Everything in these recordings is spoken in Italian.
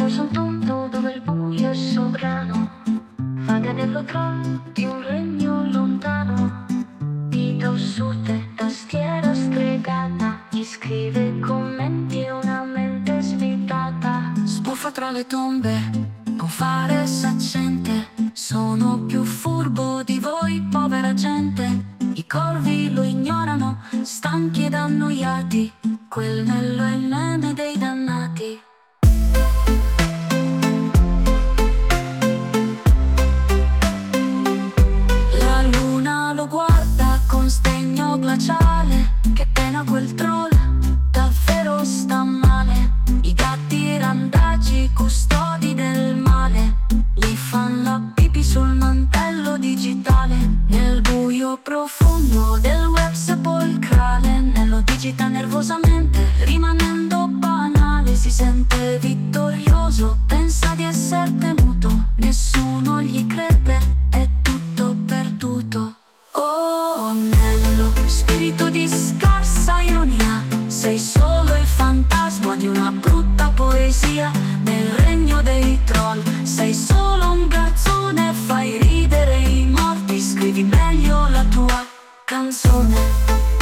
Viaggio sul punto dove il buio è sovrano, vade nello trono di un regno lontano. Vita ossuta, tastiera stregata, gli scrive commenti e una mente svitata. Sbuffa tra le tombe, con fare saccente. Sono più furbo di voi, povera gente. I corvi lo ignorano, stanchi ed annoiati. Quel Nello è il nome dei dannati. La luna lo guarda con sdegno glaciale. Che pena quel troll, davvero sta male. I gatti randagi, custodi del male, gli fan la pipì sul mantello digitale. Nel buio profondo del web sepolcrale, Nello digita nervosamente, rimanendo banale. Si sente vittorioso, pensa di esser temuto, nessuno gli crede, è tutto perduto. Oh Nello, spirito di scarsa ironia, sei solo il fantasma di una brutta poesia. Nel regno dei troll sei solo un garzone, fai ridere i morti, scrivi meglio la tua canzone.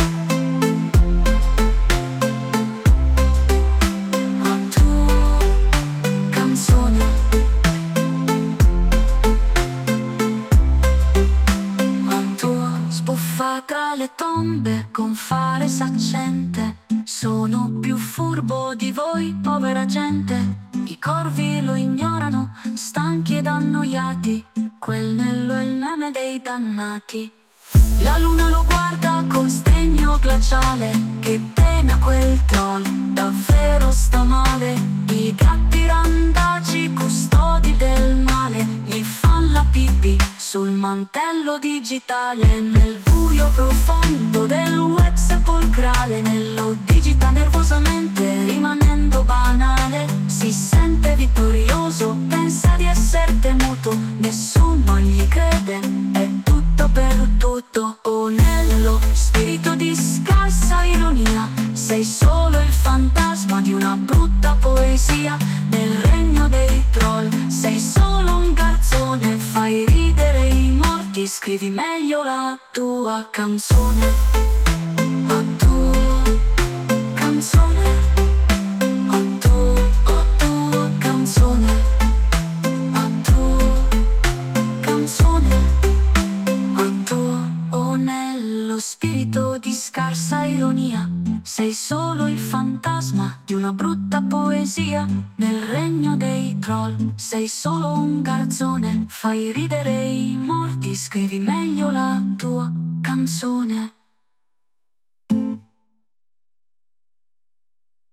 Tra le tombe con fare saccente, sono più furbo di voi, povera gente. I corvi lo ignorano, stanchi ed annoiati. Quel Nello è il nome dei dannati. La luna lo guarda con sdegno glaciale. Che pena quel troll, davvero sta male. I gatti randagi, custodi del male, gli fan la pipì sul mantello digitale. Nel buio profondo del web sepolcrale, Nello digita nervosamente, rimanendo banale. Si sente vittorioso, pensa di esser temuto, nessuno gli crede, è tutto perduto. Oh Nello, spirito di scarsa ironia, sei solo il fantasma di una brutta poesia. Nel regno dei troll sei solo un garzone, fai ridere i morti, scrivi meglio la tua canzone. La tua canzone. La tua canzone. La tua canzone. La tua. Oh Nello, spirito di scarsa ironia, sei solo il fantasma di una brutta poesia. Nel regno dei troll sei solo un garzone, fai ridere i morti, scrivi meglio la tua canzone.